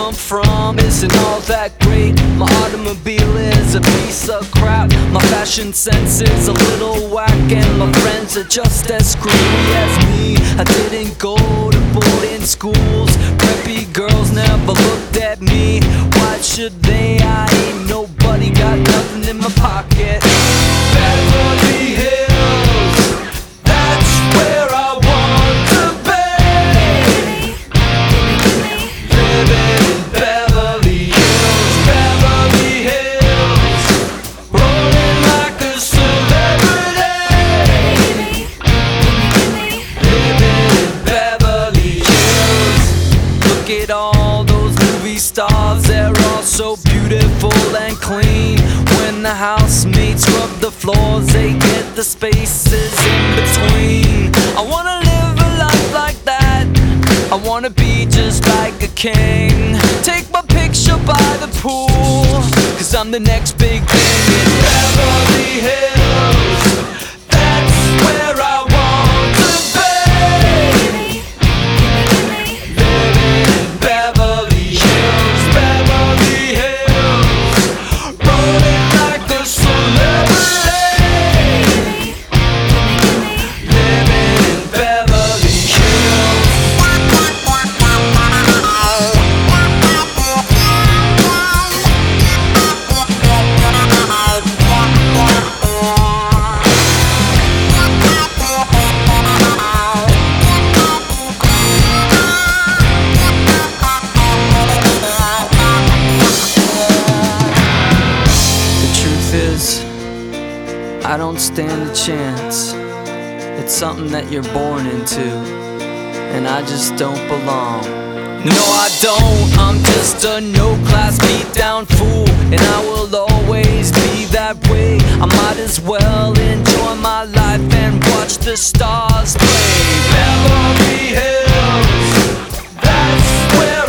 come from isn't all that great. My automobile is a piece of crap. My fashion sense is a little whack, and my friends are just as screwy as me. I didn't go to boarding schools. Preppy girls never looked at me. Why should they? I ain't nobody, got nothing in my pocket. Beverly Hills, that's where I want to be. Living in Beverly Hills, Beverly Hills, rolling like a celebrity. Living in Beverly Hills. Look at all those movie stars, they're all so beautiful and clean. When the housemates rub the floors, they get the spaces in between. I wanna live a life like that. I wanna be just like a king. Take my picture by the pool, 'cause I'm the next big thing in Beverly Hills. That's where I want to be. Living in Beverly Hills, Beverly Hills, rolling like a celebrity. Living in Beverly Hills. The truth is, I don't stand a chance. It's something that you're born into, and I just don't belong. No, I don't. I'm just a no-class beat-down fool, and I will always be that way. I might as well enjoy my life and watch the stars play. Beverly Hills, that's where